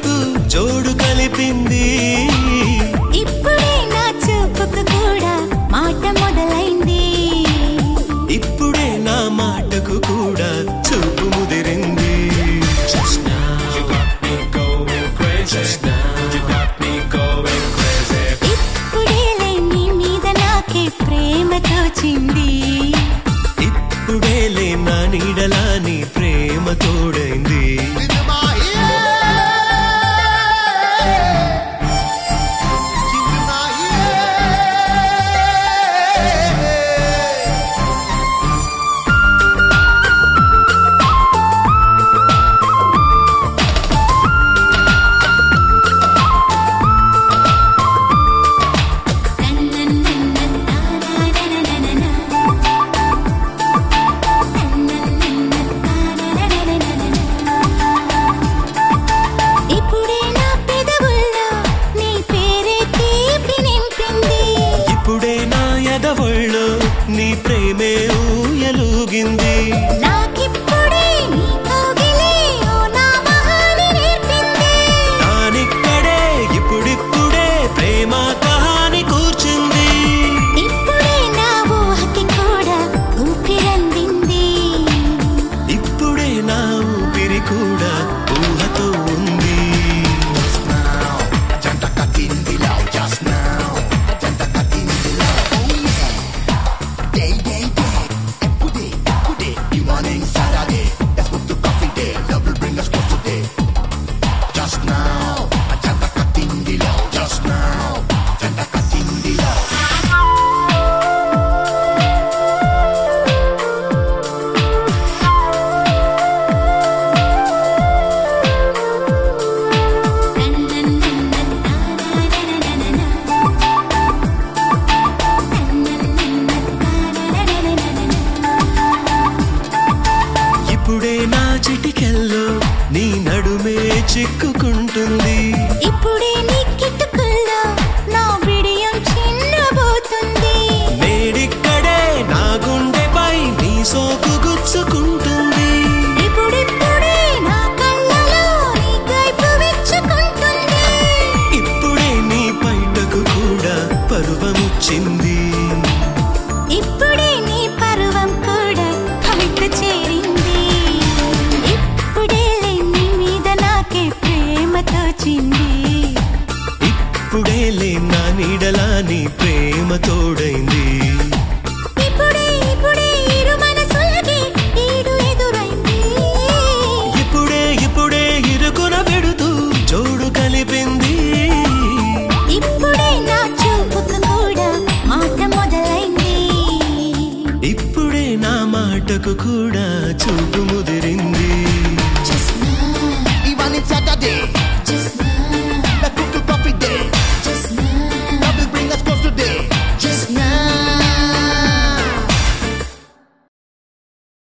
మనకు జోడు కలిపింది ఇప్పుడే నా చూపుకు కూడా మాట మొదలైంది ఇప్పుడే నా మాటకు కూడా చూపు ముదిరింది ఇప్పుడేలే నీ మీద నాకే ప్రేమ తోచింది ఇప్పుడేలే నా నీడలా నీ ప్రేమ తోడైంది ఇప్పుడే నా ఎదవళ్ళో నీ ప్రేమే ఊయలూగింది నాకిప్పుడే నీ కౌగిలే ఓ నా మహాని నేర్పింది తానిక్కడే ఇప్పుడిప్పుడే ప్రేమ కహాని కూర్చుంది ఇప్పుడే నా ఊహకి కూడా ఊపిరందింది ఇప్పుడే నా ఊపిరి కూడా ఊహతో ఉంది ఇప్పుడే నా చిటికెల్లో నీ నడుమే చిక్కు